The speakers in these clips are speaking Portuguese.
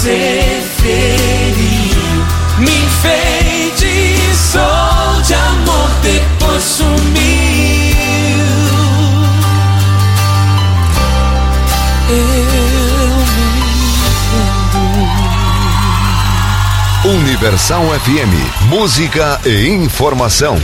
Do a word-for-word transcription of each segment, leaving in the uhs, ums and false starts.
você feriu, me enfeitiçou de amor, depois sumiu. Universal F M, música e informação.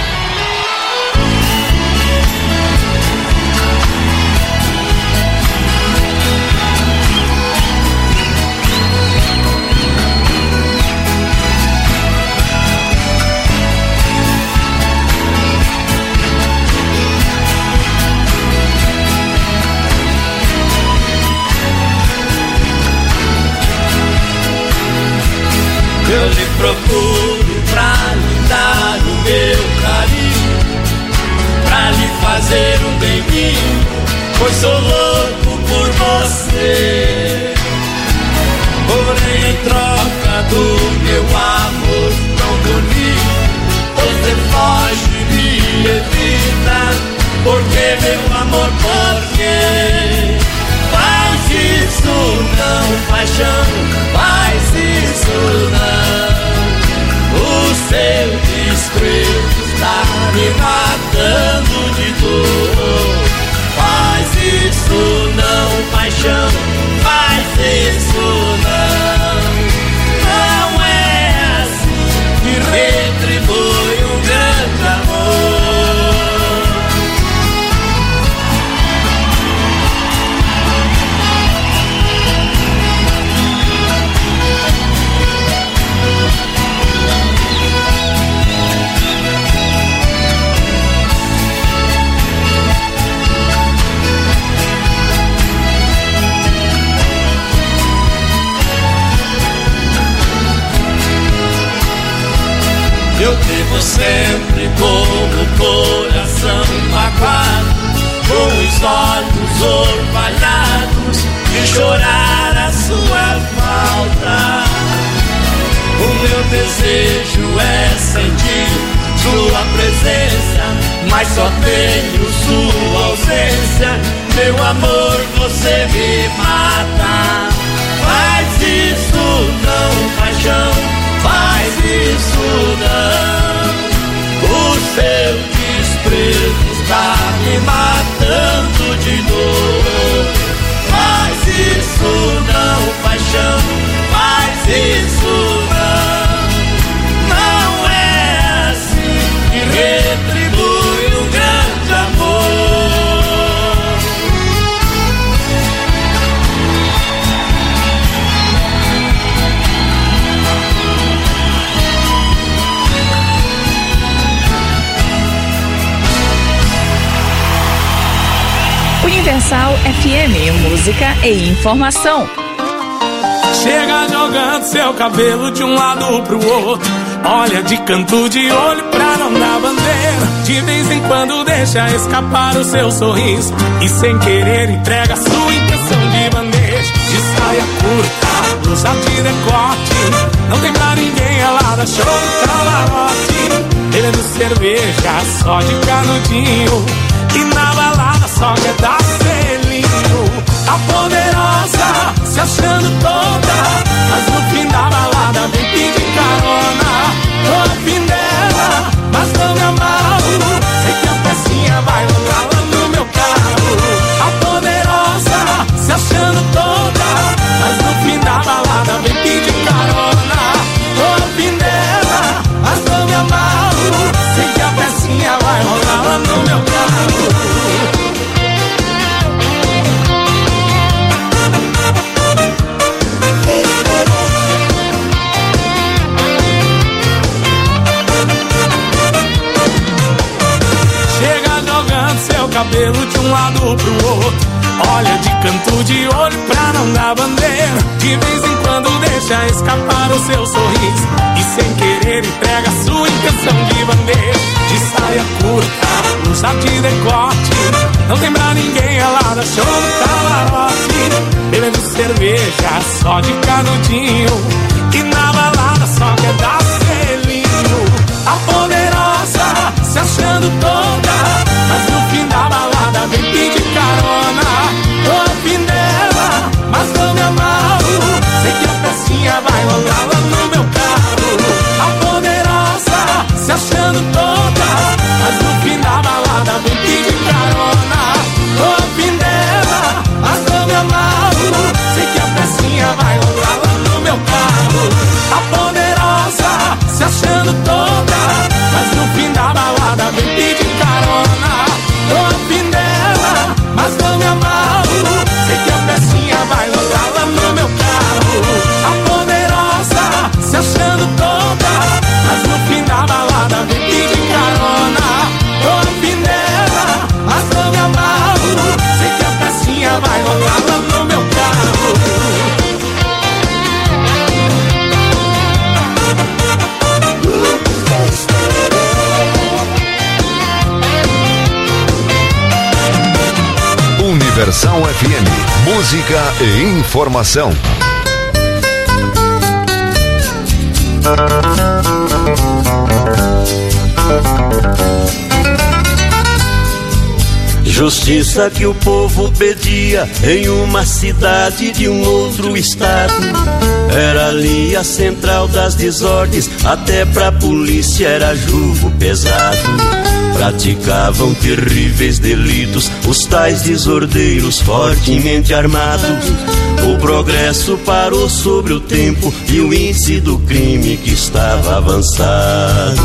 Eu lhe procuro pra lhe dar o meu carinho, pra lhe fazer um beijinho, pois sou louco por você. Porém, em troca do meu amor tão bonito, você foge e me evita. Porque, meu amor, por quê? Faz isso não, paixão, faz isso não. O seu desprezo está me matando de dor. Faz isso não, paixão, faz isso não. Não é assim que retribui um grande amor. Eu devo sempre com o coração magoado, com os olhos orvalhados, e chorar a sua falta. O meu desejo é sentir sua presença, mas só tenho sua ausência. Meu amor, você me mata. Faz isso não, paixão, faz isso não. O seu desprezo está me matando de dor. Faz isso não, paixão, faz isso não. Não é assim que retribui um grande amor. Universal F M, música e informação. Chega jogando seu cabelo de um lado pro outro, olha de canto de olho pra não dar bandeira. De vez em quando deixa escapar o seu sorriso e sem querer entrega sua intenção de bandeja. De saia curta, blusa de decote, não tem pra ninguém, ela dá show no camarote. Bebendo cerveja só de canudinho, e na balada só quer dar selinho. A poderosa se achando toda, mas no fim da balada vem pedir carona. Tô afim dela, mas não me amarro, sei que a pecinha vai rodar lá no meu carro. A poderosa se achando toda, mas no fim da balada vem pedir carona. Tô afim dela, mas não me amarro, sei que a pecinha vai rodar lá no meu carro. Cabelo de um lado pro outro, olha de canto de olho pra não dar bandeira. De vez em quando deixa escapar o seu sorriso e sem querer entrega sua intenção de bandeira. De saia curta, blusa de decote, não tem pra ninguém, ela dá show no camarote. Bebendo cerveja só de canudinho, e na balada só quer dar selinho. A poderosa se achando toda, mas no fim da balada vem pedir carona. Tô afim dela, mas não me amarro, sei que a peça Versão F M, música e informação. Justiça que o povo pedia em uma cidade de um outro estado. Era ali a central das desordens, até pra polícia era jugo pesado. Praticavam terríveis delitos os tais desordeiros fortemente armados. O progresso parou sobre o tempo e o índice do crime que estava avançado.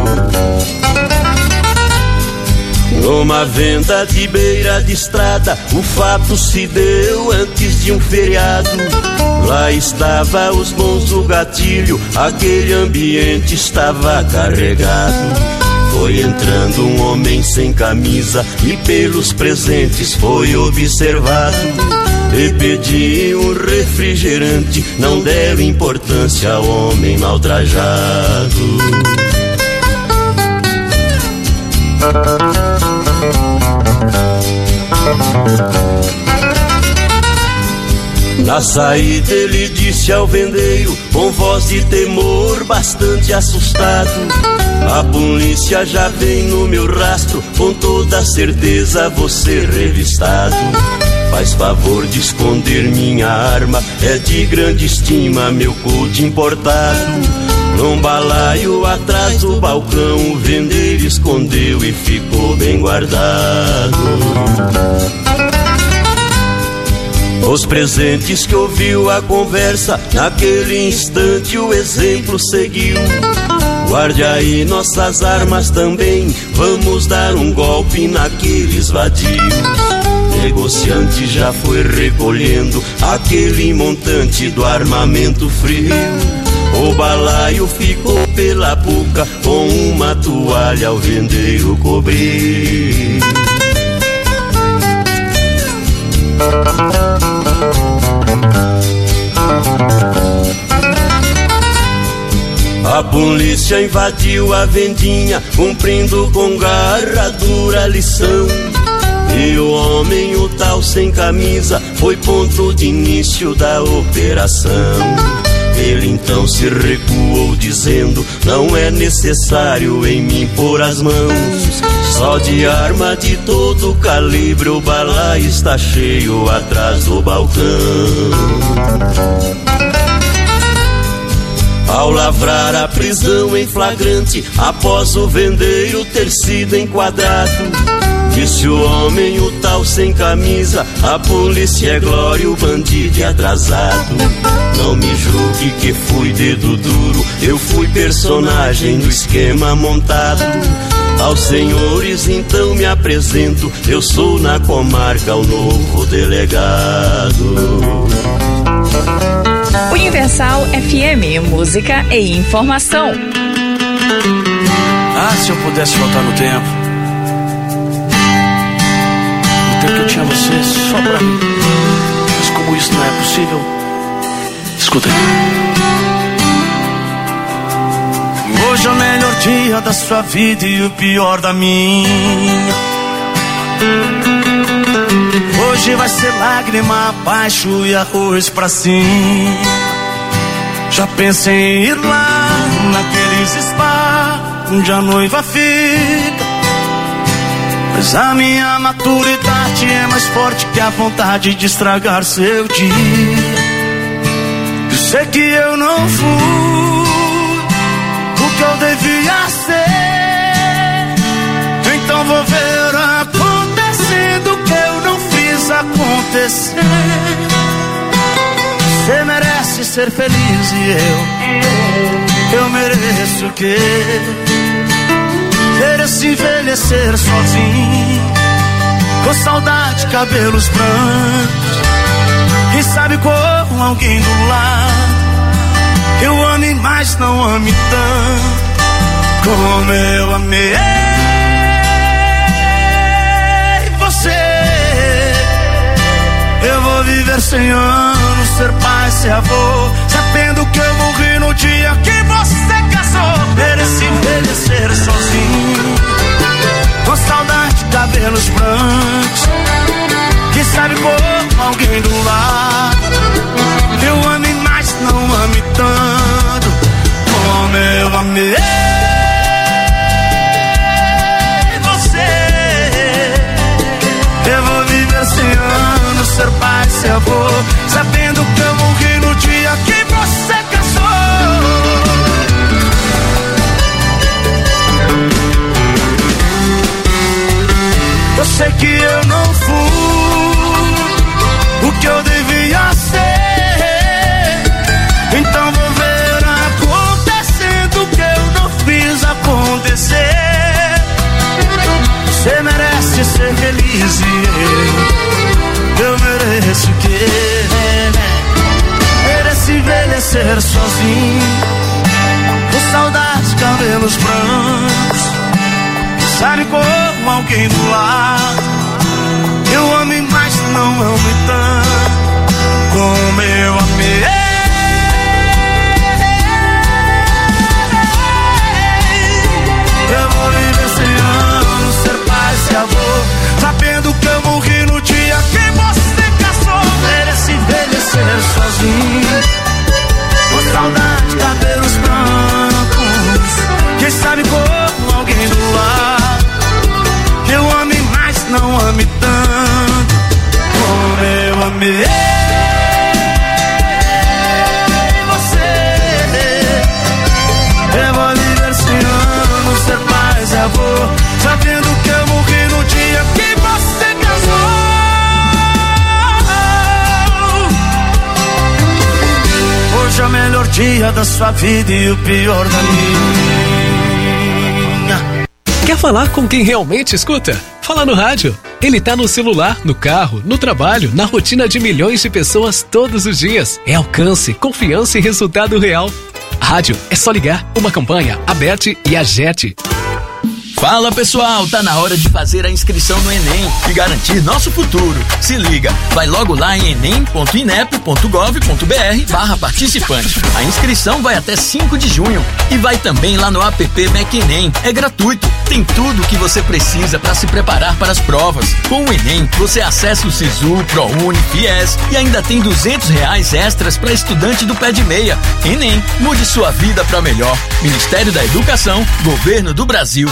Numa venda de beira de estrada, o fato se deu antes de um feriado. Lá estava os bons do gatilho, aquele ambiente estava carregado. Foi entrando um homem sem camisa e pelos presentes foi observado. E pediu um refrigerante, não deram importância ao homem mal trajado. Na saída ele disse ao vendeiro, com voz de temor bastante assustado: a polícia já vem no meu rastro, com toda certeza vou ser revistado. Faz favor de esconder minha arma, é de grande estima meu couro importado. Num balaio atrás do balcão, o vendeiro escondeu e ficou bem guardado. Os presentes que ouviu a conversa, naquele instante o exemplo seguiu. Guarde aí nossas armas também, vamos dar um golpe naqueles vadios. Negociante já foi recolhendo aquele montante do armamento frio. O balaio ficou pela boca, com uma toalha o vendeiro cobrir. A polícia invadiu a vendinha, cumprindo com garra dura lição. E o homem, o tal sem camisa, foi ponto de início da operação. Ele então se recuou dizendo, não é necessário em mim pôr as mãos. Só de arma de todo calibre o balaio está cheio atrás do balcão. Ao lavrar a prisão em flagrante, após o vendeiro ter sido enquadrado, disse o homem, o tal sem camisa, a polícia é glória, o bandido é atrasado. Não me julgue que fui dedo duro, eu fui personagem do esquema montado. Aos senhores então me apresento, eu sou na comarca o novo delegado. Universal F M, música e informação. Ah, se eu pudesse voltar no tempo, no tempo que eu tinha você só pra mim. Mas como isso não é possível, escuta aí. Hoje é o melhor dia da sua vida e o pior da minha. Hoje vai ser lágrima abaixo e arroz pra cima. Já pensei em ir lá naqueles spa onde a noiva fica, mas a minha maturidade é mais forte que a vontade de estragar seu dia. Eu sei que eu não fui o que eu devia ser, então vou ver acontecendo o que eu não fiz acontecer. Você merece ser feliz e eu, eu mereço o quê? Mereço envelhecer sozinho, com saudade, cabelos brancos. Quem sabe com alguém do lado, eu ame mais, não ame tanto como eu amei você. Eu vou viver cem anos, ser pai, ser avô, sabendo que eu morri no dia que você casou. Mereci envelhecer sozinho, com saudade, cabelos brancos. Quem sabe com ser sozinho, com saudades, cabelos brancos. Sabe como alguém do lado, eu ame, mas não ame tanto como eu amei. Eu vou viver cem anos, ser pai, ser avô, sabendo que eu morri no dia que você casou. Merece envelhecer sozinho, com saudade, cabelos brancos. Quem sabe como alguém do lado, que eu ame, mas não ame tanto como eu amei você. Eu vou viver cem anos, ser pai, ser avô, sabendo que eu morri no dia que você casou. Hoje é o melhor dia da sua vida e o pior da minha. Quer falar com quem realmente escuta? Fala no rádio. Ele tá no celular, no carro, no trabalho, na rotina de milhões de pessoas todos os dias. É alcance, confiança e resultado real. Rádio é só ligar. Uma campanha, Aberte e Agete. Fala pessoal, tá na hora de fazer a inscrição no Enem e garantir nosso futuro. Se liga, vai logo lá em enem ponto inep ponto gov ponto br barra participante. A inscrição vai até cinco de junho e vai também lá no app MecEnem. É gratuito, tem tudo o que você precisa para se preparar para as provas. Com o Enem, você acessa o Sisu, ProUni, Fies e ainda tem duzentos reais extras para estudante do pé de meia. Enem, mude sua vida para melhor. Ministério da Educação, Governo do Brasil.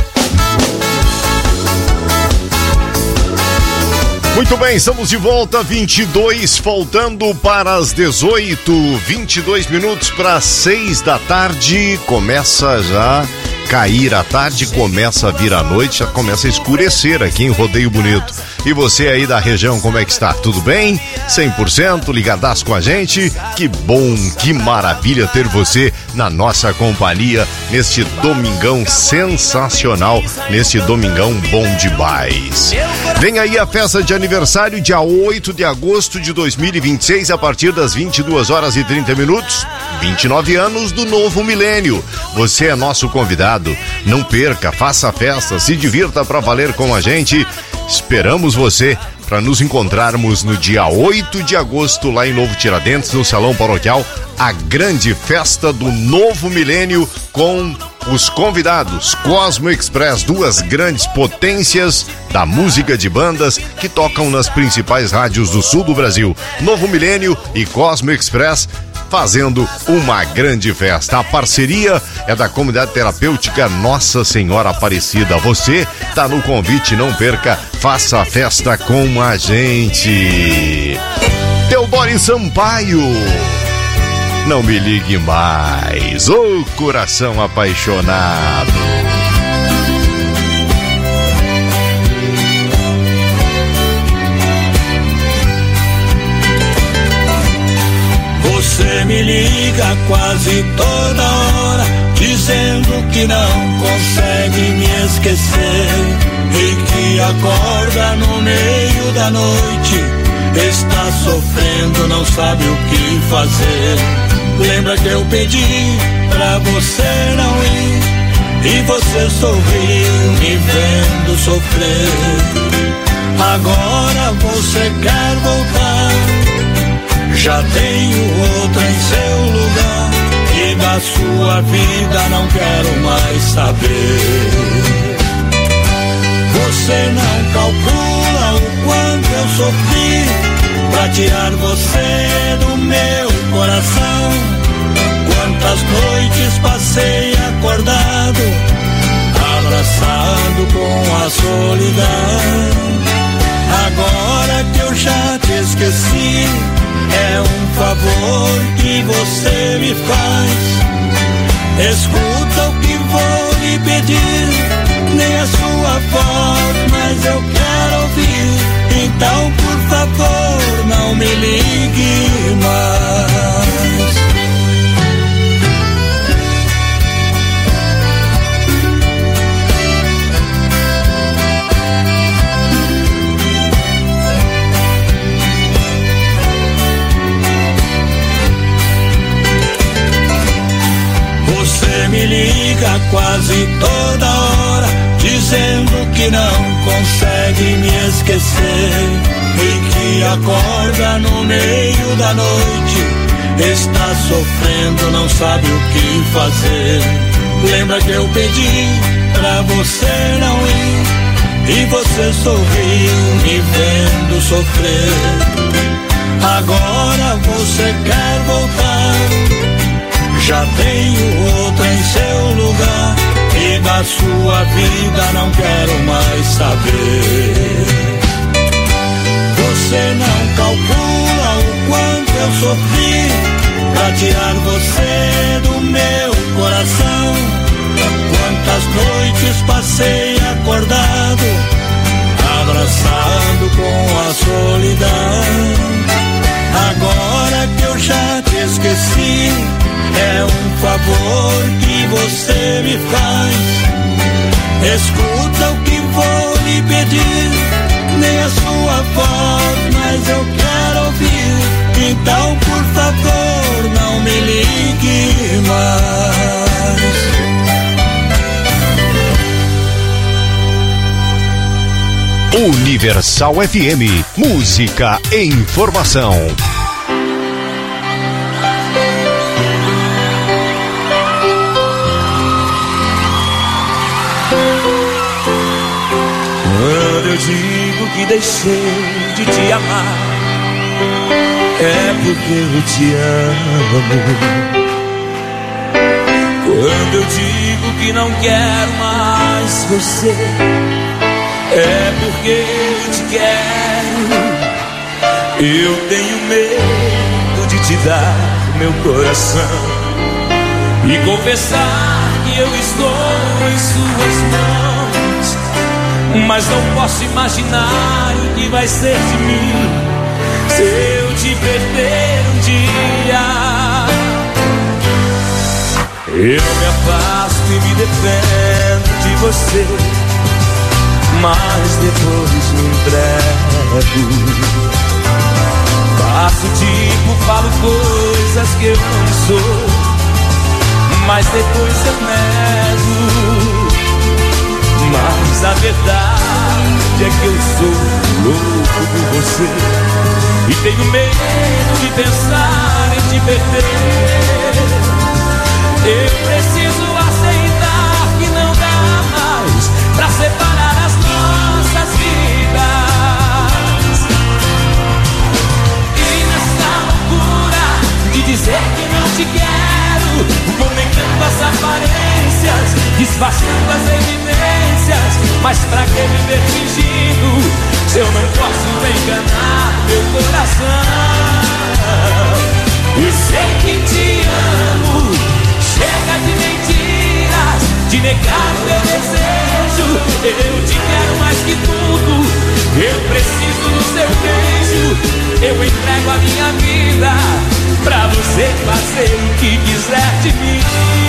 Muito bem, estamos de volta, vinte e dois, faltando para as dezoito, vinte e dois minutos para seis da tarde, começa já cair a tarde, começa a vir a noite, já começa a escurecer aqui em Rodeio Bonito. E você aí da região, como é que está? Tudo bem? cem por cento ligadaço com a gente? Que bom, que maravilha ter você na nossa companhia neste domingão sensacional, neste domingão bom demais. Vem aí a festa de aniversário, dia oito de agosto de dois mil e vinte e seis, a partir das vinte e duas horas e trinta minutos, vinte e nove anos do novo milênio. Você é nosso convidado, não perca, faça a festa, se divirta pra valer com a gente. Esperamos você para nos encontrarmos no dia oito de agosto lá em Novo Tiradentes, no Salão Paroquial, a grande festa do novo milênio com os convidados Cosmo Express, duas grandes potências da música de bandas que tocam nas principais rádios do sul do Brasil. Novo Milênio e Cosmo Express fazendo uma grande festa. A parceria é da Comunidade Terapêutica Nossa Senhora Aparecida. Você tá no convite, não perca, faça a festa com a gente. Teodoro Sampaio, não me ligue mais, ô oh, coração apaixonado. Você me liga quase toda hora, dizendo que não consegue me esquecer e que acorda no meio da noite, está sofrendo, não sabe o que fazer. Lembra que eu pedi pra você não ir e você sorriu me vendo sofrer. Agora você quer voltar, já tenho outra em seu lugar e da sua vida não quero mais saber. Você não calcula o quanto eu sofri pra tirar você do meu coração. Quantas noites passei acordado, abraçado com a solidão. Agora que eu já te esqueci, é um favor que você me faz. Escuta o que vou lhe pedir, nem a sua voz, mas eu quero ouvir. Então, por favor, não me ligue mais. liga quase toda hora, dizendo que não consegue me esquecer e que acorda no meio da noite, está sofrendo, não sabe o que fazer. Lembra que eu pedi pra você não ir e você sorriu me vendo sofrer. Agora você quer voltar, já tenho outra em seu lugar e da sua vida não quero mais saber. Você não calcula o quanto eu sofri pra tirar você do meu coração. Quantas noites passei acordado, abraçado com a solidão. Agora que eu já te esqueci, é um favor que você me faz. Escuta o que vou lhe pedir, nem a sua voz, mas eu quero ouvir. Então, por favor, não me ligue mais. Universal F M, música e informação. Quando eu digo que deixei de te amar, é porque eu te amo. Quando eu digo que não quero mais você, é porque eu te quero. Eu tenho medo de te dar meu coração e confessar que eu estou em suas mãos, mas não posso imaginar o que vai ser de mim se eu te perder um dia. Eu me afasto e me defendo de você, mas depois me entrego. Faço tipo, falo coisas que eu não sou, mas depois eu nego. Mas a verdade é que eu sou louco por você e tenho medo de pensar em te perder. Eu preciso aceitar que não dá mais pra separar as nossas vidas. E nessa loucura de dizer que não te quero, vou negando as aparências, disfarçando as evidências. Mas pra que viver fingindo se eu não posso enganar meu coração? Eu sei que te amo, chega de mentiras, de negar o meu desejo. Eu te quero mais que tudo, eu preciso do seu beijo. Eu entrego a minha vida pra você fazer o que quiser de mim.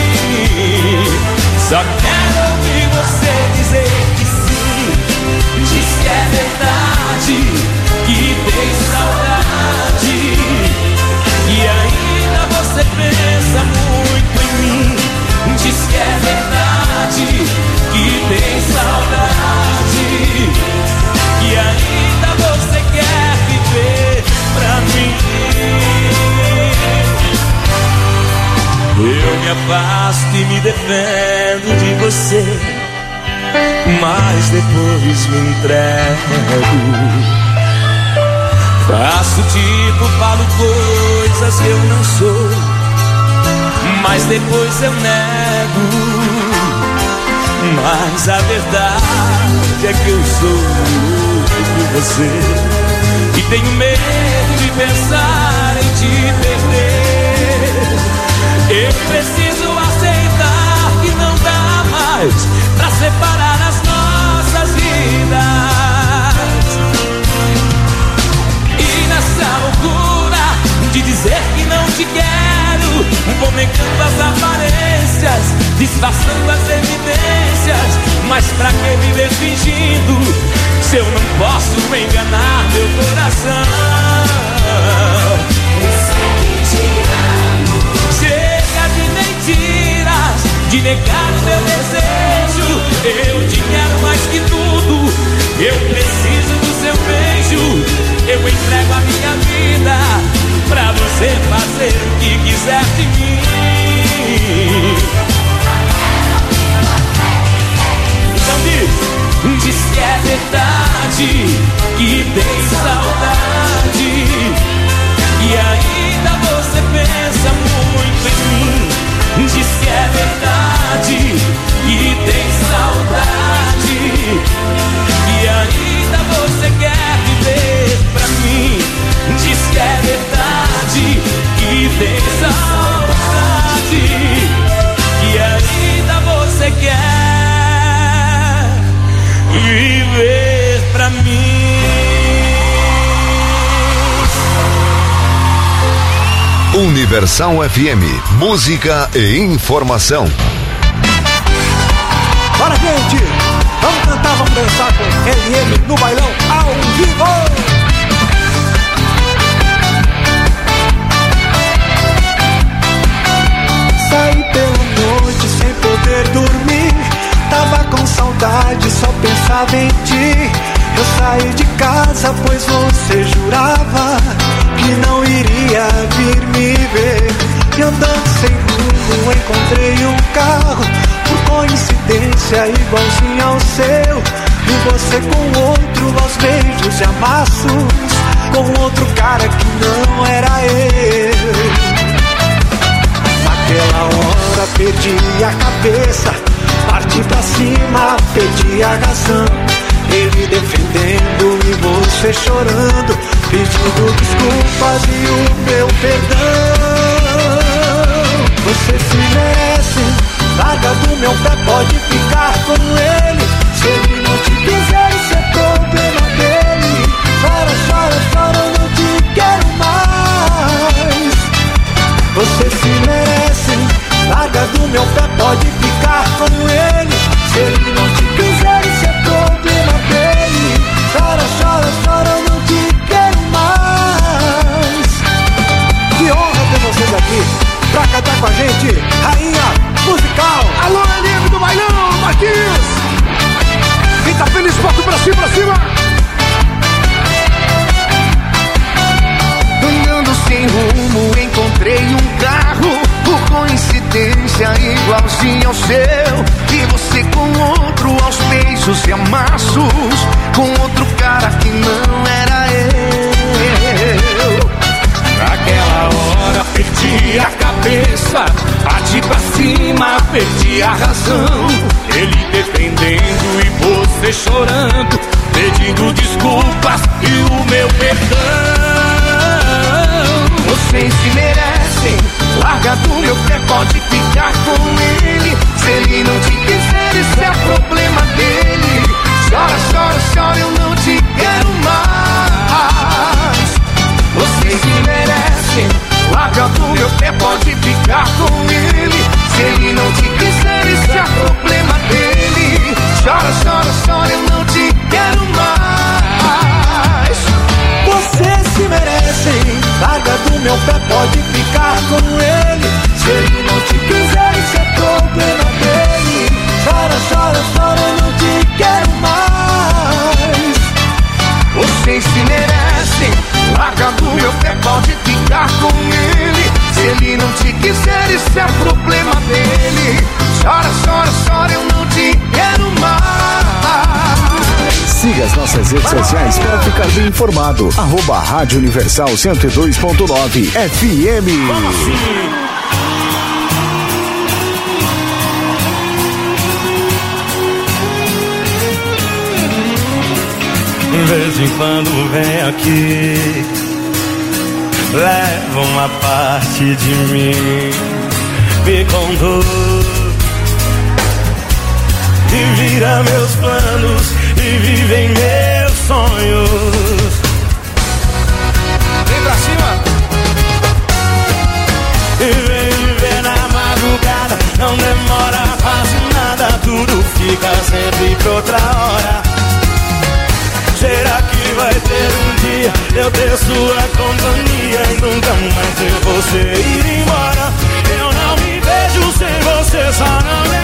Só quero ouvir você dizer que sim, diz que é verdade, que tem saudade, e ainda você pensa muito em mim. Diz que é verdade, que tem saudade, e ainda você quer viver pra mim. Eu me afasto e me defendo de você, mas depois me entrego. Faço tipo, falo coisas que eu não sou, mas depois eu nego. Mas a verdade é que eu sou louco por você e tenho medo de pensar em te perder. Eu preciso aceitar que não dá mais pra separar as nossas vidas. E nessa loucura de dizer que não te quero, vou negando as aparências, disfarçando as evidências. Mas pra que viver fingindo se eu não posso enganar meu coração? Eu sei que te amo. Chega de mentiras, de negar o meu desejo. Eu te quero mais que tudo, eu preciso do seu beijo. Eu entrego a minha vida pra você fazer o que quiser de mim. Então diz, diz que é verdade, que tem saudade, e ainda você pensa muito em mim. Diz que é verdade, que tem saudade, e ainda você quer viver pra mim. Diz que é verdade, que tem saudade, e ainda você quer viver pra mim. Universal F M, música e informação. Bora, gente! Vamos cantar, vamos dançar com L M no bailão ao vivo! Saí pela noite sem poder dormir, tava com saudade, só pensava em ti. Eu saí de casa pois você jurava que não iria vir me ver. E andando sem rumo encontrei um carro, por coincidência igualzinho ao seu. E você com outro aos beijos e amassos, com outro cara que não era eu. Naquela hora perdi a cabeça, parti pra cima, perdi a razão. Ele defendendo e você chorando, pedindo desculpas e o meu perdão. Você se merece, larga do meu pé, pode ficar com ele. Se ele não te quiser, isso é problema dele. Chora, chora, chora, eu não te quero mais. Você se merece, larga do meu pé, pode ficar com ele. Se ele não te quiser, isso é problema dele. Chora, chora, chora, eu não te quero mais. Que honra ter vocês aqui pra cantar com a gente, Rainha Musical. Alô, L M do bailão, Marquinhos. Quem tá feliz, bota pra cima, pra cima. Andando sem rumo, encontrei um carro, por coincidência igualzinho ao seu. E você com outro aos beijos e amassos, com outro cara que não era eu. Naquela hora perdi a cabeça, parti pra cima, perdi a razão. Ele defendendo e você chorando, pedindo desculpas e o meu perdão. Vocês se merecem, larga do meu pé, pode ficar com ele. Se ele não te quiser, isso é problema dele. Chora, chora, chora, eu não te quero mais. Vocês se merecem, larga do meu pé, pode ficar com ele. Se ele não te quiser, isso é problema dele. Chora, chora, chora, eu não te quero mais. Vocês se merecem, larga do meu pé, pode ficar com ele. Se ele não te quiser, isso é problema dele. Chora, chora, chora, eu não te quero mais. Vocês se merecem, larga do meu pé, pode ficar com ele. Se ele não te quiser, isso é problema dele. Chora, chora, chora, eu não te quero mais. Siga as nossas redes sociais para ficar bem informado. Arroba Rádio Universal cento e dois ponto nove F M. De vez em quando vem aqui, leva uma parte de mim, me conduz e vira meus planos e vive em meus sonhos. Vem pra cima e vem viver na madrugada, não demora quase nada, tudo fica sempre pra outra hora. Será que vai ter um dia eu ter sua companhia e nunca mais ver você ir embora? Eu não me vejo sem você, só não me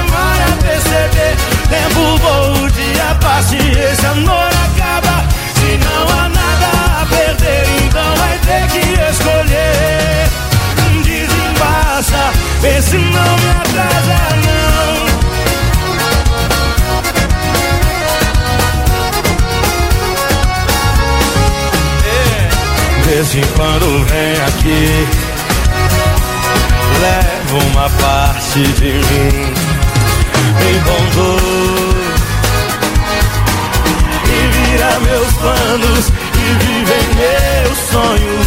vê se não me atrasa não. De vez em quando vem aqui, leva uma parte de mim em bom dor e vira meus planos e vive em meus sonhos.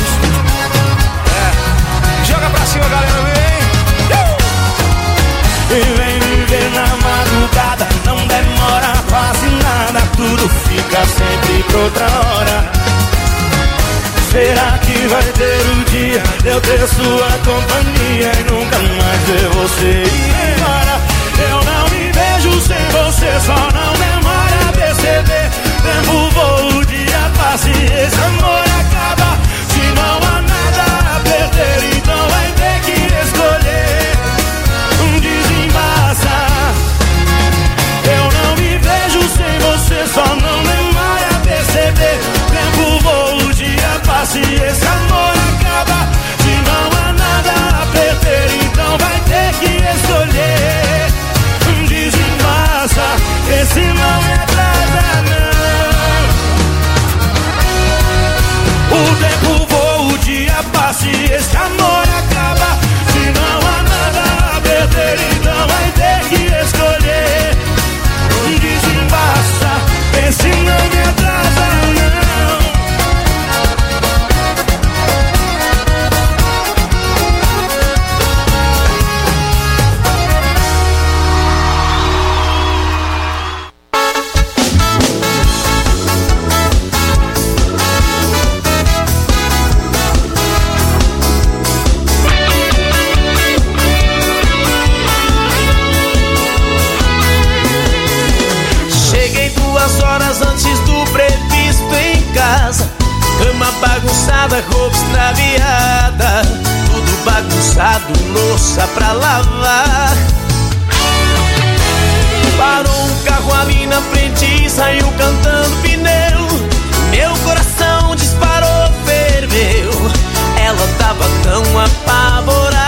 É. Joga pra cima, galera, vem! Uh! E vem viver na madrugada, não demora quase nada, tudo fica sempre pra outra hora. Será que vai ter o dia de eu ter sua companhia e nunca mais ver você ir embora? Eu não me vejo sem você, só não demora a perceber. Tempo voa, o dia passa e esse amor acaba. Se não há nada a perder, então vai ter que escolher. Desembaça. Eu não me vejo sem você, só não demora a perceber. Tempo voa, o dia passa e esse amor acaba. Se não há nada a perder, então vai ter que escolher. Desembaça, esse não me atrasa não. O tempo voa, o dia passa e esse amor acaba. Se não há nada a perder, então vai ter que escolher. Desembaça, esse não me atrasa não. Bagunçada, roupa extraviada, tudo bagunçado, louça pra lavar. Parou um carro ali na frente e saiu cantando pneu. Meu coração disparou, ferveu. Ela tava tão apavorada.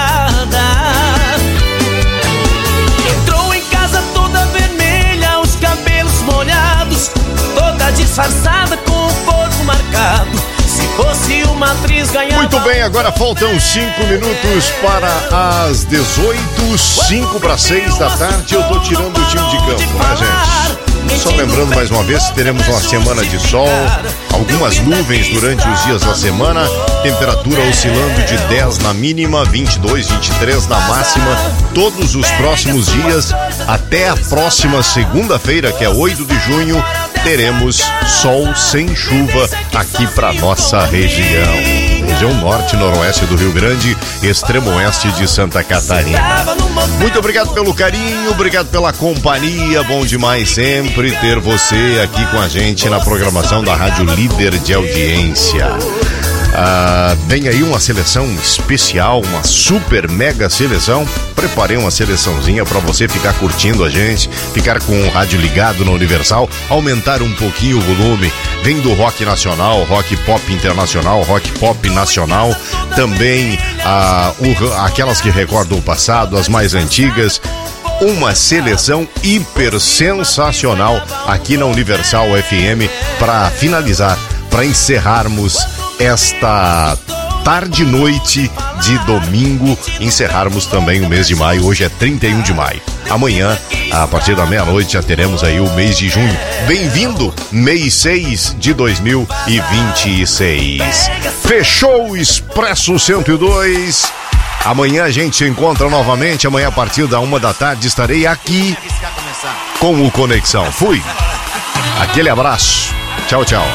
Entrou em casa toda vermelha, os cabelos molhados, toda disfarçada com o corpo marcado. Se fosse uma atriz ganhava... Muito bem, agora faltam cinco minutos para as dezoito, cinco para seis da tarde. Eu tô tirando o time de campo, né, gente? Só lembrando mais uma vez, teremos uma semana de sol, algumas nuvens durante os dias da semana, temperatura oscilando de dez na mínima, vinte e dois, vinte e três na máxima, todos os próximos dias, até a próxima segunda-feira, que é oito de junho, teremos sol sem chuva aqui para nossa região. Região norte, noroeste do Rio Grande, extremo oeste de Santa Catarina. Muito obrigado pelo carinho, obrigado pela companhia, bom demais sempre ter você aqui com a gente na programação da Rádio Líder de Audiência. Ah, vem aí uma seleção especial, uma super mega seleção. Preparei uma seleçãozinha para você ficar curtindo a gente, ficar com o rádio ligado no Universal, aumentar um pouquinho o volume. Vem do rock nacional, rock pop internacional, rock pop nacional, também ah, o, aquelas que recordam o passado, as mais antigas. Uma seleção hiper sensacional aqui na Universal F M para finalizar, para encerrarmos esta tarde e noite de domingo, encerrarmos também o mês de maio. Hoje é trinta e um de maio. Amanhã, a partir da meia-noite, já teremos aí o mês de junho. Bem-vindo, mês seis de dois mil e vinte e seis. Fechou o Expresso cento e dois. Amanhã a gente se encontra novamente. Amanhã, a partir da uma da tarde, estarei aqui com o Conexão. Fui. Aquele abraço. Tchau, tchau.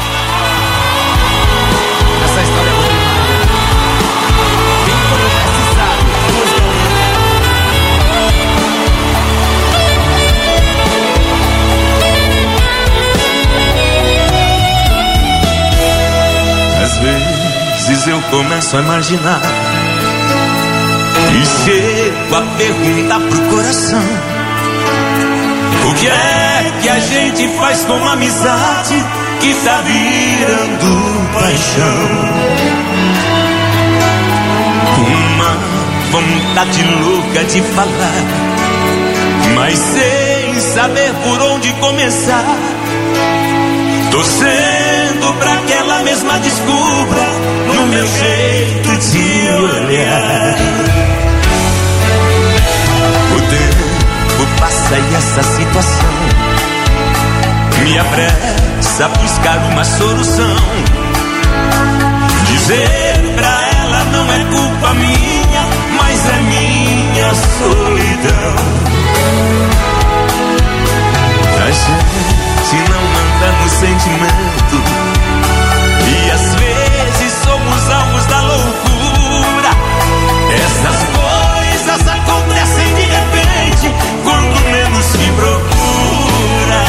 Essa história é boa. Quem conhece sabe. Às vezes eu começo a imaginar e chego a perguntar pro coração: o que é que a gente faz com uma amizade que tá virando paixão? Uma vontade louca de falar, mas sem saber por onde começar, torcendo pra que ela mesma descubra no meu jeito de olhar. O tempo passa e essa situação me apressa a buscar uma solução. Dizer pra ela não é culpa minha, mas é minha solidão. A gente não manda no sentimento e às vezes somos alvos da loucura. Essas coisas acontecem de repente, quando menos se procura.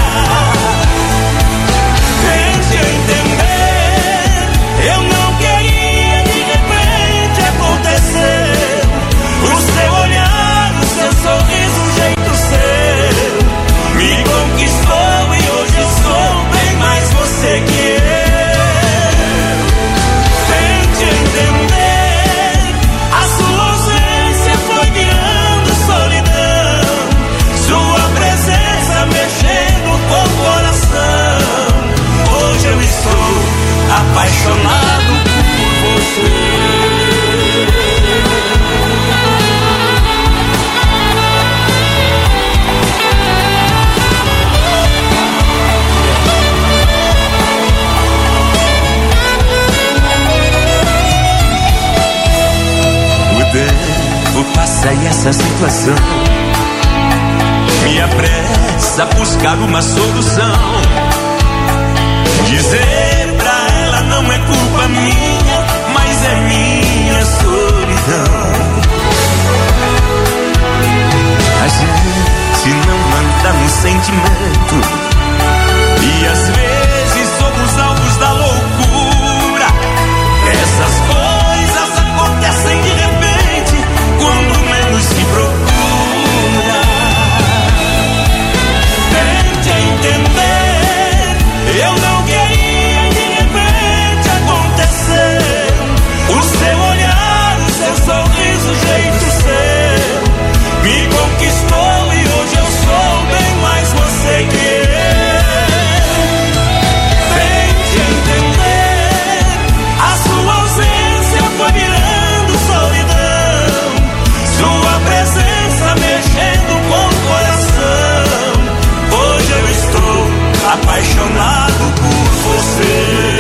Tente entender, eu não queria, de repente aconteceu. O seu olhar, o seu sorriso, o jeito seu me conquistou e hoje sou bem mais você que eu. Tente entender, a sua ausência foi virando solidão, sua presença mexendo com o coração. Hoje eu estou apaixonado por você. O tempo passa e essa situação me apressa a buscar uma solução. Dizer pra ela não é culpa minha, mas é minha solidão. A gente não manda no sentimento e às vezes somos alvos da loucura. Essas coisas acontecem de repente, quando menos se procura. Tente entender, eu não queria, de repente aconteceu. O seu olhar, o seu sorriso, o jeito seu me conquistou e hoje eu sou bem mais você que eu. Tente entender, a sua ausência foi virando solidão, sua presença mexendo com o coração. Hoje eu estou apaixonado por você.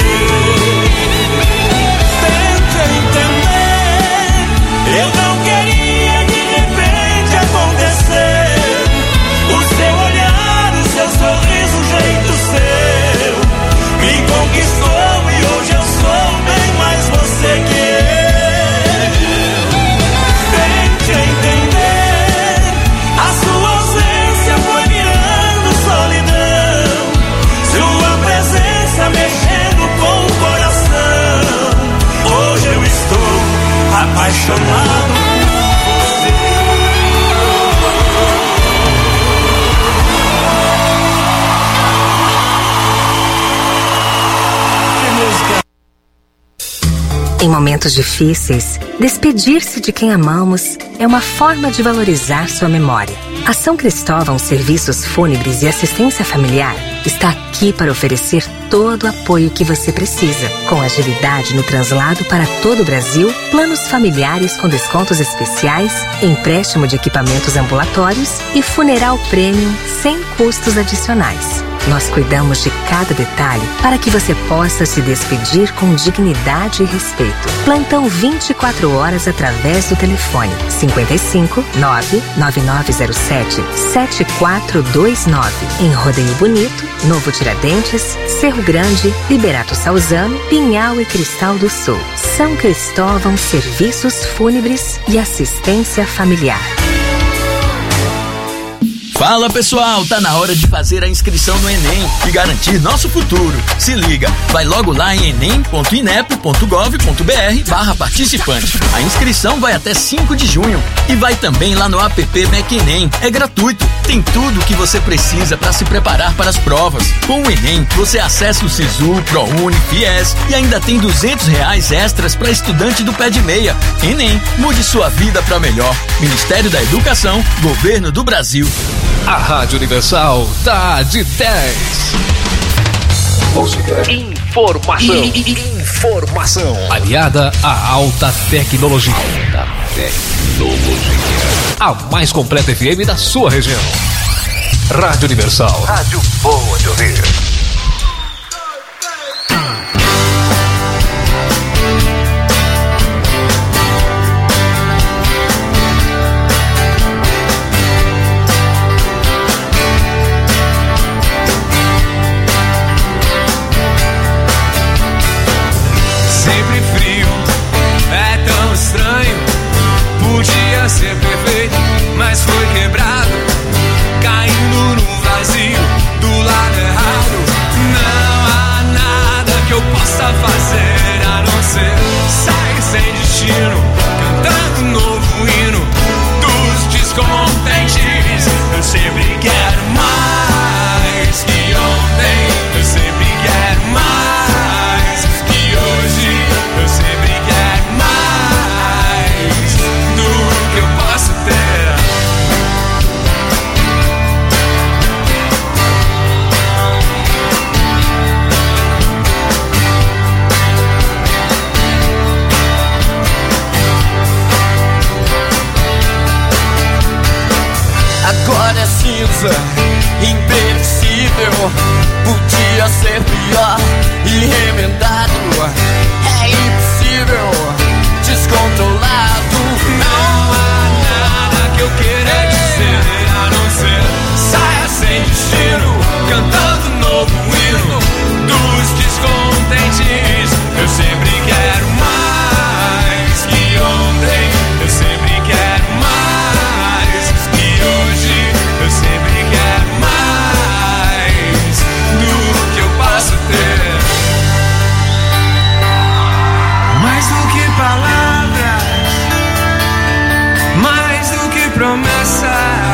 Tente entender, eu não queria, de repente aconteceu. O seu olhar, o seu sorriso, o jeito seu me conquistou e hoje eu sou bem mais você que eu. Tente entender, a sua ausência foi virando solidão, sua presença mexendo com o coração. Hoje eu estou apaixonado por você. Em momentos difíceis, despedir-se de quem amamos é uma forma de valorizar sua memória. A São Cristóvão Serviços Fúnebres e Assistência Familiar está aqui para oferecer todo o apoio que você precisa, com agilidade no translado para todo o Brasil, planos familiares com descontos especiais, empréstimo de equipamentos ambulatórios e funeral premium sem custos adicionais. Nós cuidamos de cada detalhe para que você possa se despedir com dignidade e respeito. Plantão vinte e quatro horas através do telefone cinquenta e cinco, nove nove nove zero sete, sete quatro dois nove. Em Rodeio Bonito, Novo Tiradentes, Cerro Grande, Liberato Salzano, Pinhal e Cristal do Sul. São Cristóvão Serviços Fúnebres e Assistência Familiar. Fala pessoal, tá na hora de fazer a inscrição no Enem e garantir nosso futuro. Se liga, vai logo lá em enem ponto inep ponto gov ponto br barra participante. A inscrição vai até cinco de junho e vai também lá no app Mac Enem. É gratuito, tem tudo o que você precisa para se preparar para as provas. Com o Enem, você acessa o Sisu, ProUni, Fies e ainda tem duzentos reais extras para estudante do pé de meia. Enem, mude sua vida para melhor. Ministério da Educação, Governo do Brasil. A Rádio Universal tá de dez. Música. Informação. Informação. Aliada à alta tecnologia. Alta tecnologia. A mais completa F M da sua região. Rádio Universal. Rádio boa de ouvir. Podia ser perfeito, mas foi quebrado, caindo no vazio do lado errado. Não há nada que eu possa fazer a não ser sair sem destino, cantando um novo hino dos descontentes. Eu sempre quero mais que ontem, eu sempre quero mais que hoje, eu sempre quero mais do que eu posso ter. Agora é cinza, imprevisível. Podia ser pior e remendado. É impossível, descontrolado. Não há nada que eu queira dizer a não ser saia sem destino, cantando um novo hino dos descontentes. Eu sempre quero mais que ontem, eu sempre quero mais que hoje, eu sempre quero mais do que eu posso ter. Mais do que palavras, mais do que promessas,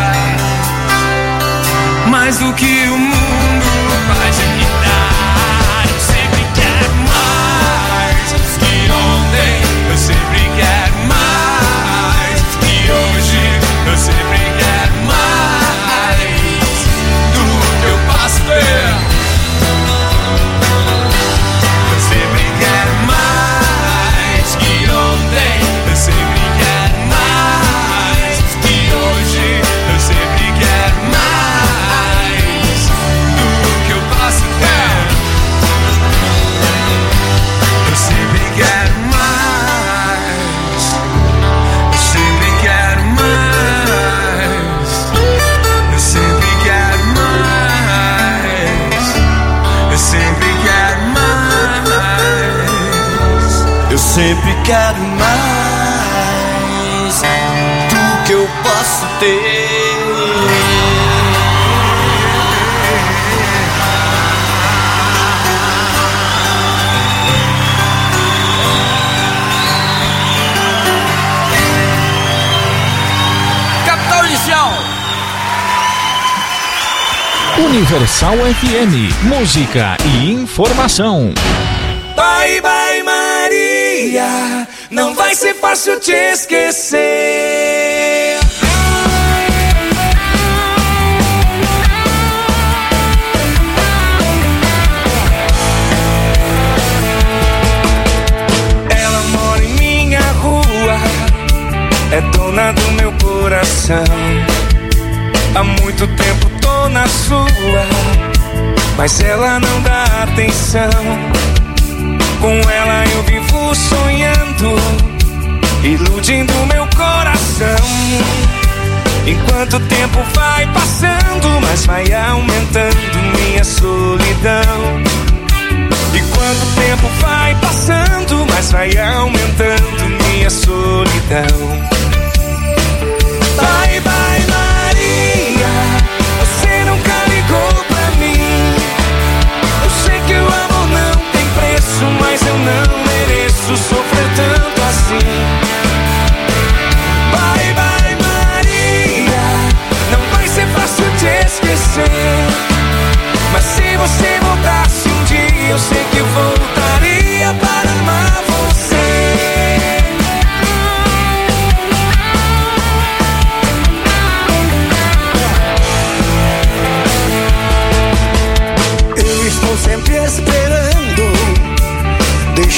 mais do que o mundo pode me dar. Eu sempre quero mais que ontem, eu sempre quero mais que hoje, eu sempre quero mais do que eu posso ter. Eu sempre quero mais que ontem, eu sempre quero mais que hoje, eu sempre quero mais do que eu posso ter. Eu sempre quero mais, eu sempre quero mais, eu sempre quero mais, eu sempre quero mais, Eu sempre quero mais do que eu posso ter. Capital Inicial. Universal F M. Música e informação. Bye, bye, Maria, não vai ser fácil te esquecer. Ela mora em minha rua, é dona do meu coração. Há muito tempo tô na sua, mas ela não dá atenção. Com ela eu vivo sonhando, iludindo meu coração. Enquanto o tempo vai passando, mas vai aumentando minha solidão. Enquanto o tempo vai passando, mas vai aumentando minha solidão. Bye, bye, Maria, você nunca ligou pra mim. Eu sei que o amor não tem preço, mas eu não mereço sofrer tanto assim. Bye, bye, Maria, não vai ser fácil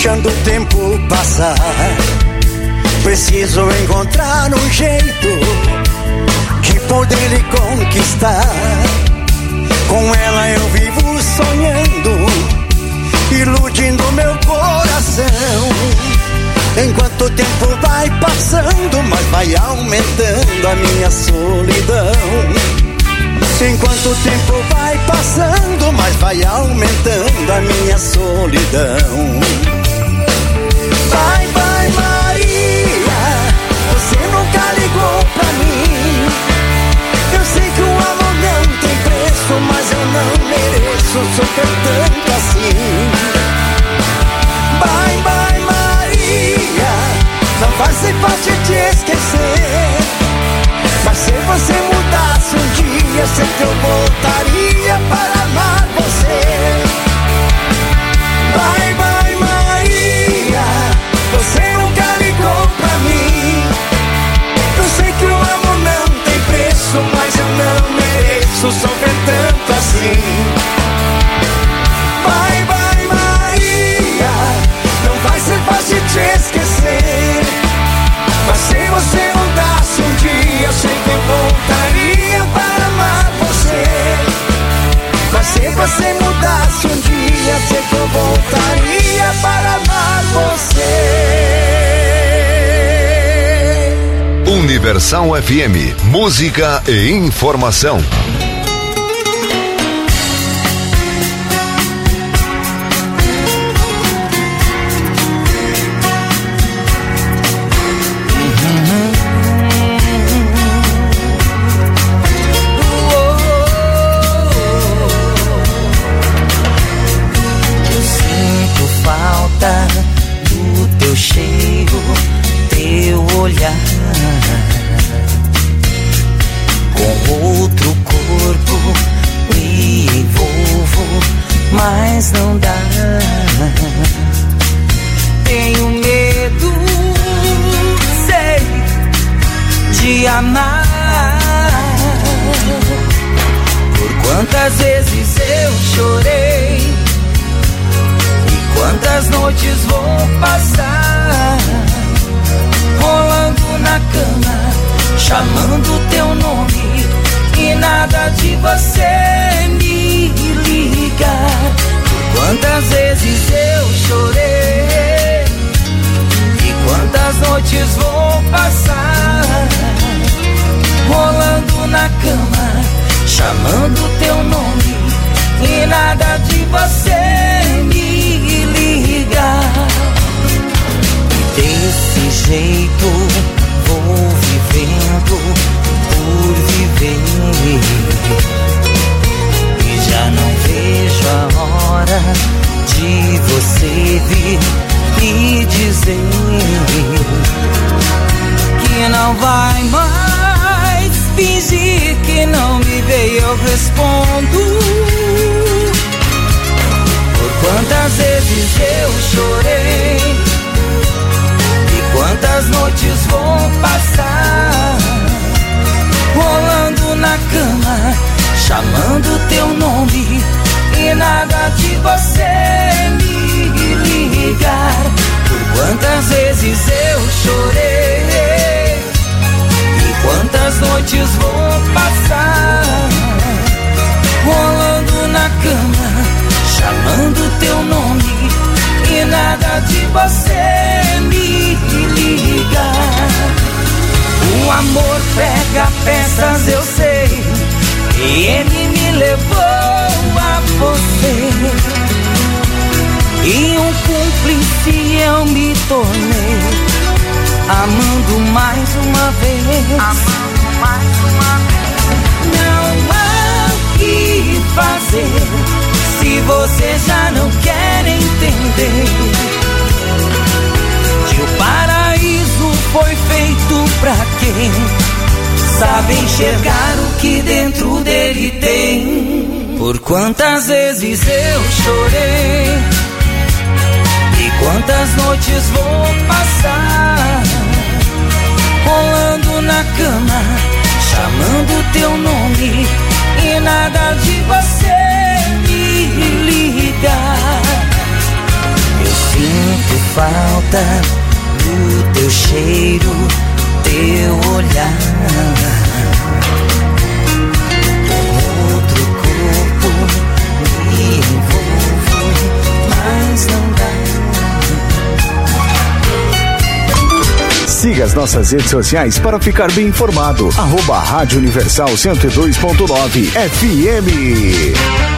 deixando o tempo passar. Preciso encontrar um jeito de poder lhe conquistar. Com ela eu vivo sonhando, iludindo meu coração. Enquanto o tempo vai passando, mas vai aumentando a minha solidão. Enquanto o tempo vai passando, mas vai aumentando a minha solidão. Vai, vai, Maria, você nunca ligou pra mim. Eu sei que o amor não tem preço, mas eu não mereço sofrer tanto assim. Vai, vai, Maria, não vai ser fácil te esquecer. Mas se você mudasse um dia, sei que eu voltaria para amar você. Vai, vai, Maria, você nunca ligou pra mim. Eu sei que o amor não tem preço, mas eu não mereço sofrer tanto assim. Vai, vai, Maria, não vai ser fácil te esquecer. Mas se você mudasse um dia, eu sei que eu voltaria para amar você. Mas se você mudasse um dia, sei que eu voltaria para amar você. Universal F M, música e informação. Com outro corpo me envolvo, mas não dá. Tenho medo, sei, de amar. Por quantas vezes eu chorei e quantas noites vou passar rolando na cama, chamando teu nome e nada de você me ligar. Por quantas vezes eu chorei e quantas noites vou passar rolando na cama, chamando teu nome e nada de você me ligar. Desse jeito vou vivendo por viver e já não vejo a hora de você vir me dizer que não vai mais fingir que não me vê. Eu respondo. Por quantas vezes eu chorei, quantas noites vou passar rolando na cama, chamando teu nome e nada de você me ligar. Por quantas vezes eu chorei e quantas noites vou passar rolando na cama, chamando teu nome e nada de você me ligar. O amor pega peças, eu sei, e ele me levou a você. E um cúmplice eu me tornei, amando mais uma vez. Amando mais uma vez. Não há o que fazer se você já não quer entender que o paraíso foi feito pra quem sabe enxergar o que dentro dele tem. Por quantas vezes eu chorei e quantas noites vou passar rolando na cama, chamando teu nome e nada de você me ligar. Eu sinto volta no teu cheiro, teu olhar. Com outro corpo me envolvo, mas não dá. Siga as nossas redes sociais para ficar bem informado. Arroba Rádio Universal cento e dois ponto nove F M.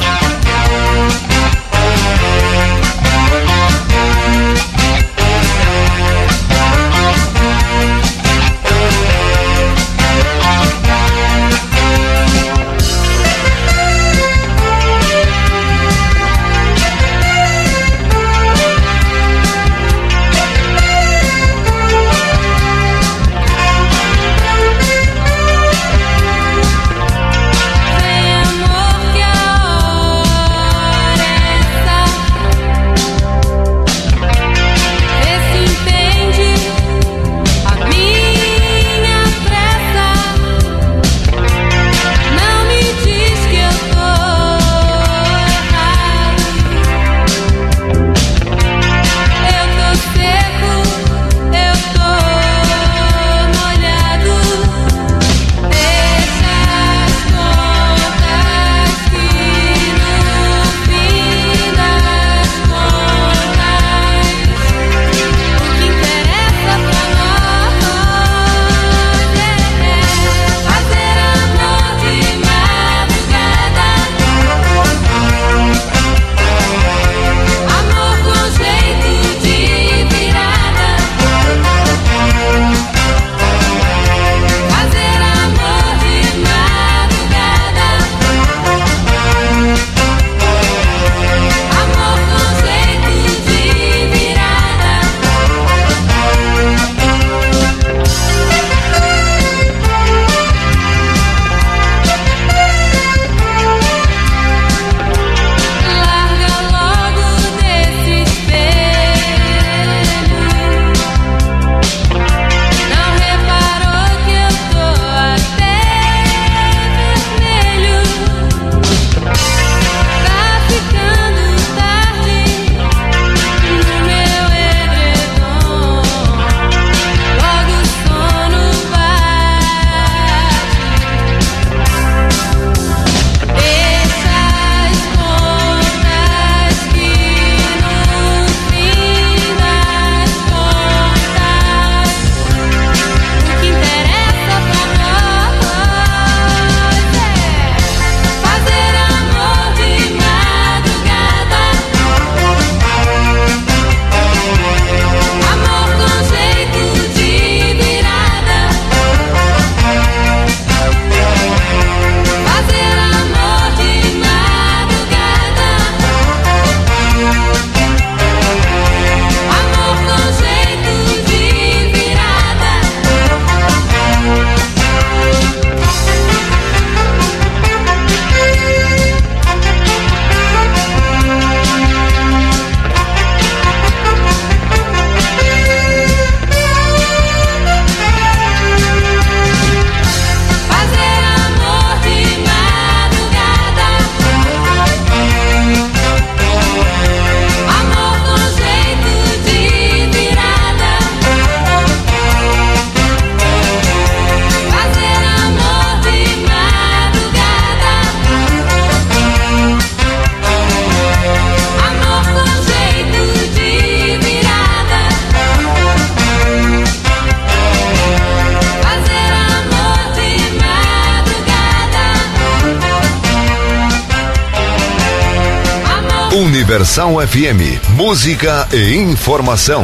Universal F M, música e informação.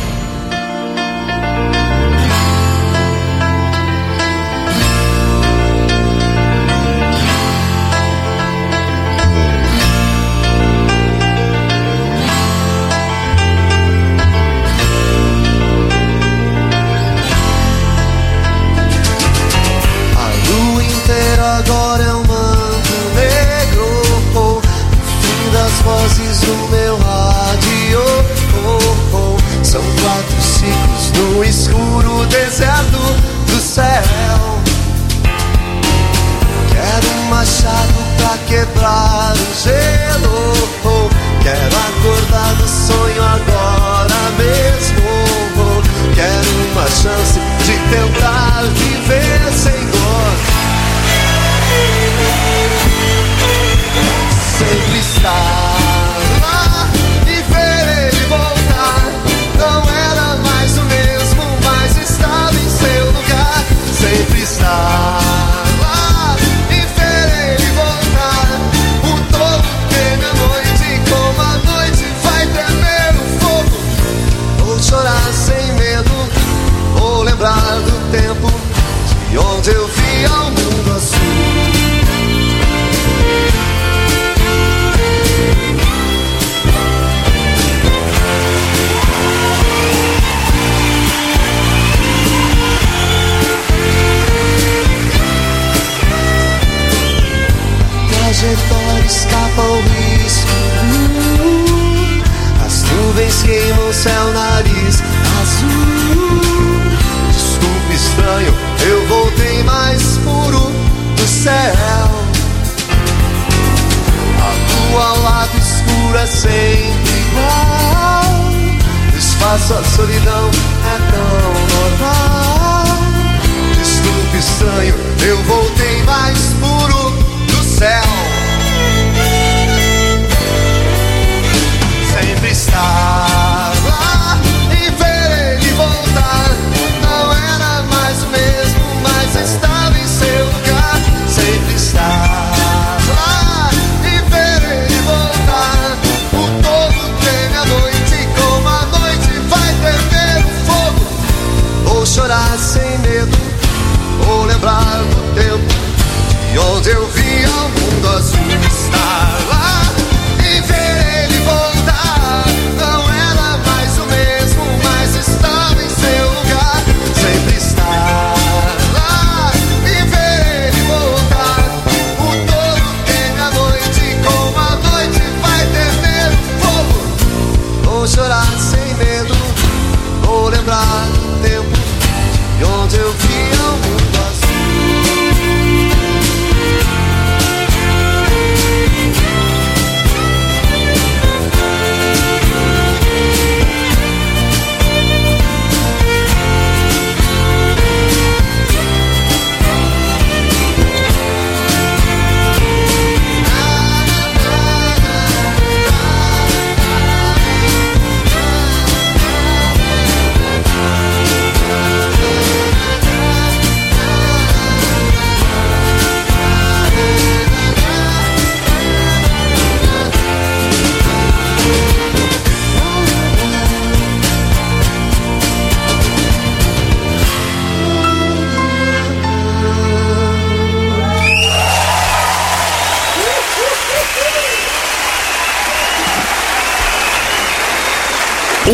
A lua inteira agora é um manto negro, oh, das vozes do meu rádio, oh, oh. Só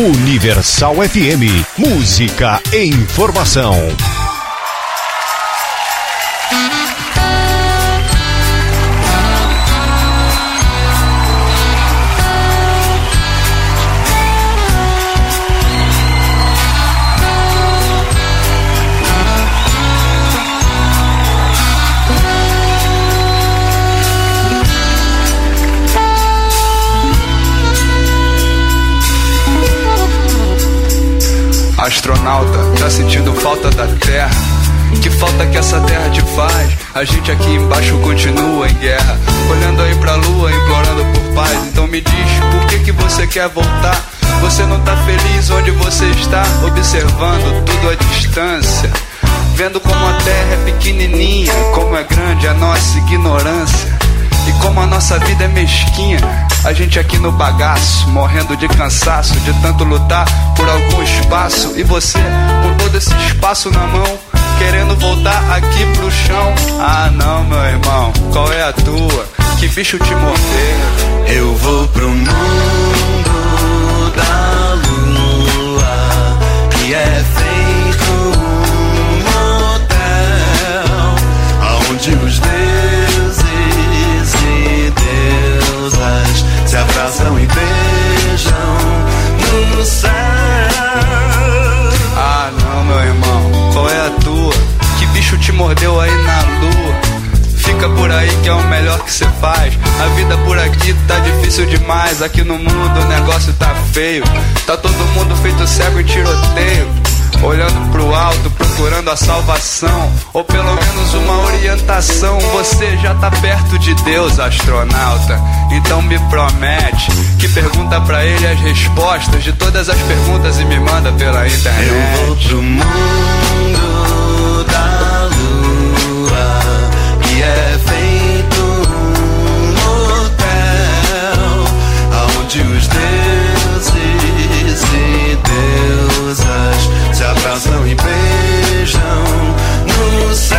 Universal F M, música e informação. Astronauta, tá sentindo falta da Terra? Que falta que essa terra te faz? A gente aqui embaixo continua em guerra, olhando aí pra lua, implorando por paz. Então me diz, por que que você quer voltar? Você não tá feliz onde você está? Observando tudo à distância, vendo como a terra é pequenininha, como é grande a nossa ignorância e como a nossa vida é mesquinha. A gente aqui no bagaço, morrendo de cansaço, de tanto lutar por algum espaço. E você, com todo esse espaço na mão, querendo voltar aqui pro chão. Ah não, meu irmão, qual é a tua? Que bicho te mordeu? Eu vou pro mundo da lua, que é feito um hotel, aonde os deuses e deusas se abraçam e beijam no céu. Ah não, meu irmão, qual é a tua? Que bicho te mordeu aí na lua? Fica por aí que é o melhor que cê faz. A vida por aqui tá difícil demais. Aqui no mundo o negócio tá feio. Tá todo mundo feito cego em tiroteio, olhando pro alto, procurando a salvação, ou pelo menos uma orientação. Você já tá perto de Deus, astronauta. Então me promete que pergunta pra ele as respostas de todas as perguntas e me manda pela internet. Eu vou pro mundo da lua, que é feito um hotel, aonde os deuses e deusas se abraçam e beijam no céu.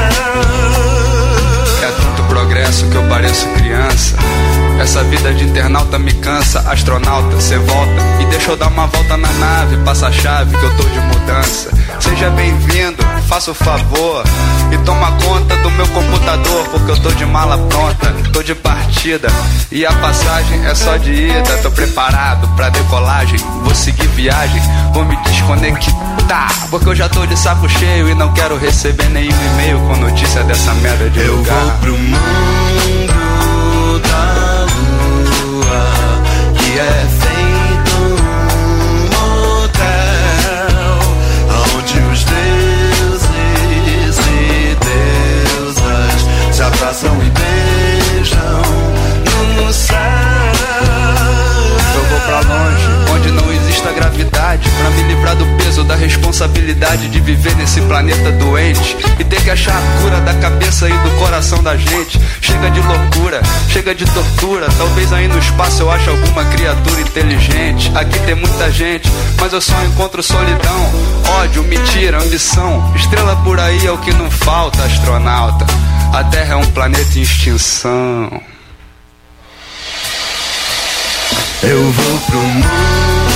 É tanto progresso que eu pareço criança. Essa vida de internauta me cansa. Astronauta, cê volta e deixa eu dar uma volta na nave. Passa a chave que eu tô de mudança. Seja bem-vindo, faça o favor e toma conta do meu computador, porque eu tô de mala pronta, tô de partida e a passagem é só de ida. Tô preparado pra decolagem, vou seguir viagem, vou me desconectar, porque eu já tô de saco cheio e não quero receber nenhum e-mail com notícia dessa merda de eu lugar. Eu vou pro mundo da lua, que é feito um hotel, onde os deuses e deusas se abraçam e beijam no céu. Eu vou pra longe, onde não exista gravidade, pra me livrar do peso da responsabilidade de viver nesse planeta doente e ter que achar a cura da cabeça e do coração da gente. Chega de loucura, chega de tortura. Talvez aí no espaço eu ache alguma criatura inteligente. Aqui tem muita gente, mas eu só encontro solidão, ódio, mentira, ambição. Estrela por aí é o que não falta, astronauta. A Terra é um planeta em extinção. Eu vou pro mundo